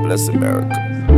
bless America.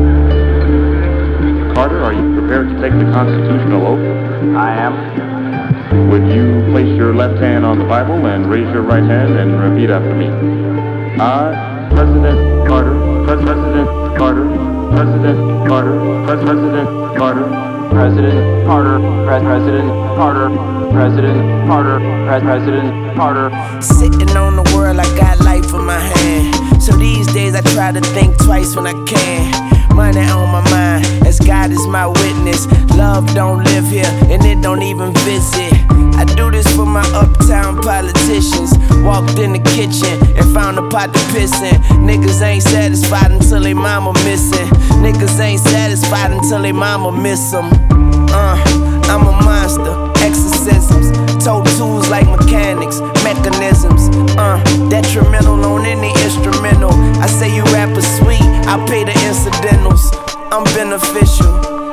Carter, are you prepared to take the constitutional oath? I am. Would you place your left hand on the Bible and raise your right hand and repeat after me? I, President Carter, President Carter, President Carter, President Carter, President Carter, President Carter, President Carter, President Carter. Sitting on the world, I got life in my hand. So these days I try to think twice when I can. Money on my mind, as God is my witness. Love don't live here, and it don't even visit. I do this for my uptown politicians. Walked in the kitchen and found a pot to piss in. Niggas ain't satisfied until they mama missing. Niggas ain't satisfied until they mama miss them. I'm a monster, exorcisms. Toe tools like mechanics, mechanisms. Detrimental on any instrumental. I say you rappers sweet, I pay the incidentals. I'm beneficial,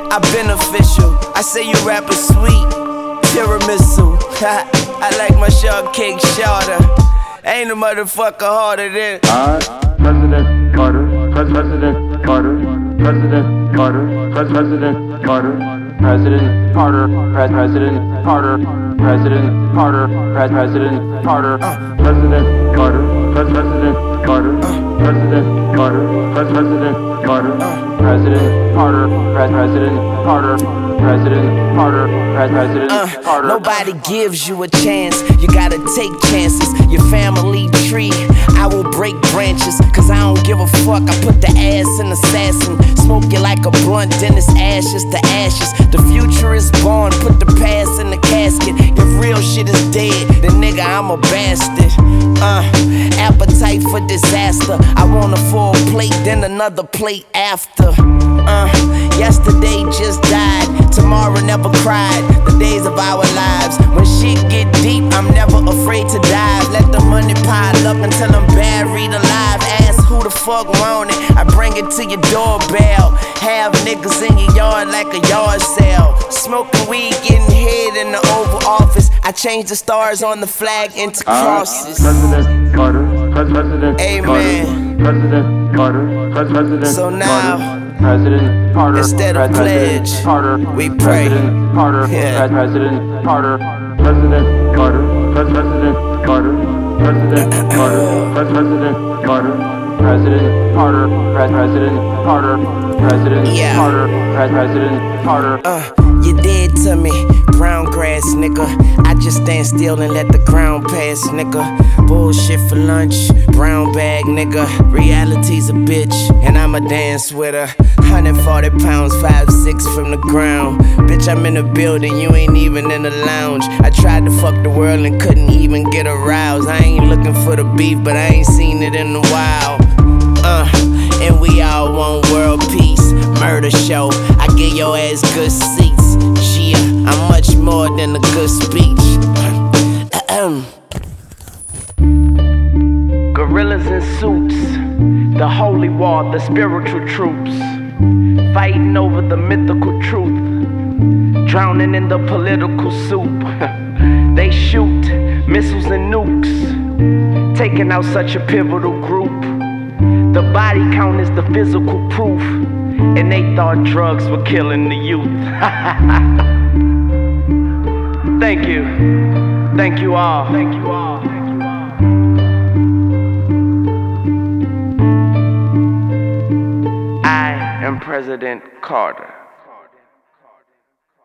I say you rappers sweet, tiramisu. I like my shortcake shorter. Ain't a motherfucker harder than I, President Carter, President Carter, President Carter, President Carter, President Carter, President Carter, President Carter, President Carter, President Carter, President Carter, President Carter, President Carter, President Carter, President Carter, President Carter, President Carter. Nobody gives you a chance, you gotta take chances. Your family tree, I will break branches, cause I don't give a fuck. I put the ass in assassin, smoke you like a blunt, then it's ashes to ashes. The future is born, put the past in the casket. If real shit is dead, then nigga I'm a bastard. Appetite for disaster. I want a full plate, then another plate after. Yesterday just died, tomorrow never cried. The days of our lives, when shit get deep, I'm never afraid to dive. Let the money pile up until I'm buried alive. Ask who the fuck want it, I bring it to your doorbell. Have niggas in your yard like a yard sale. Smoking weed, getting head in the Oval Office. I change the stars on the flag into crosses. President Carter, President Amen. Carter, President Carter, President So now, President Carter, instead of President pledge, Carter, we pray. President Carter, Yeah. President Carter, President Carter, President Carter, President Carter, President Carter, President Carter, President Carter, President Yeah. Carter, President Carter. You dead to me, brown grass, nigga. I just stand still and let the ground pass, nigga. Bullshit for lunch, brown bag, nigga. Reality's a bitch, and I'ma dance with her. 140 pounds, 5'6" from the ground. Bitch, I'm in the building, you ain't even in the lounge. I tried to fuck the world and couldn't even get aroused. I ain't looking for the beef, but I ain't seen it in a while. And we all want world peace. Murder show, I give your ass good seats. Yeah, I'm much more than a good speech. Gorillas in suits, the holy war, the spiritual troops, fighting over the mythical truth, drowning in the political soup. They shoot missiles and nukes, taking out such a pivotal group. The body count is the physical proof, and they thought drugs were killing the youth. Thank you. Thank you all. Thank you all. I am President Carter.